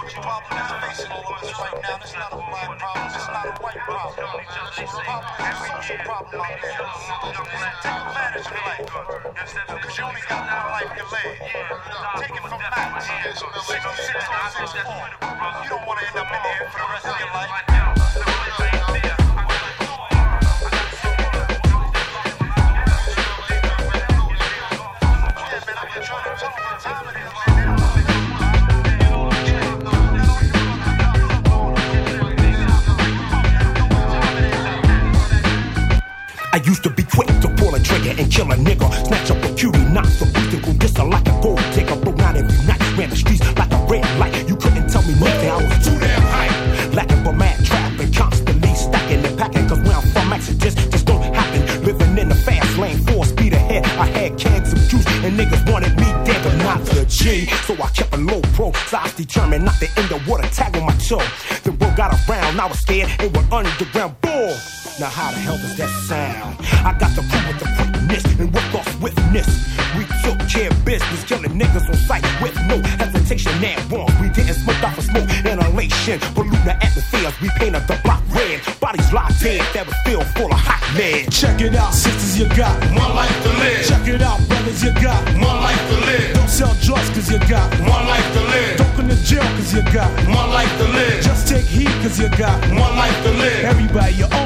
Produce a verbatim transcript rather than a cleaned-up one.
problem that's facing all of us right now, it's not a black problem, it's not a white problem. It's a problem, it's a social problem out there. Take advantage of life, because you only got one life to live. Take it from Max, sixty-six oh six four. You don't want to end up in there for the rest of your life. I used to be quick to pull a trigger and kill a nigga. Snatch up a cutie, knock the beat and go this like a gold digger. Broke out every night, ran the streets like a red light. You couldn't tell me nothing, I was too damn hype. Lacking for mad trapping, constantly stacking and packing. Cause where I'm from, accidents just don't happen. Living in the fast lane, four speed ahead. I had cans of juice and niggas wanted me dead, but not the G. So I kept a low pro, so I was determined not to end up with a tag on my toe. The word got around, I was scared, it went underground, boom. Now how the hell does that sound? I got the crew with the quickness and work off swiftness. We took care of business, killing niggas on sight with no hesitation and wrong. We didn't smoke off of smoke inhalation, polluting the atmosphere. We painted the block red, bodies locked in, that was still full of hot lead. Check it out, sisters, you got one life to live. Check it out, brothers, you got one life to live. Don't sell drugs cause you got one life to live. Don't go to jail cause you got one life to live. Just take heed cause you got one life to live. Everybody, you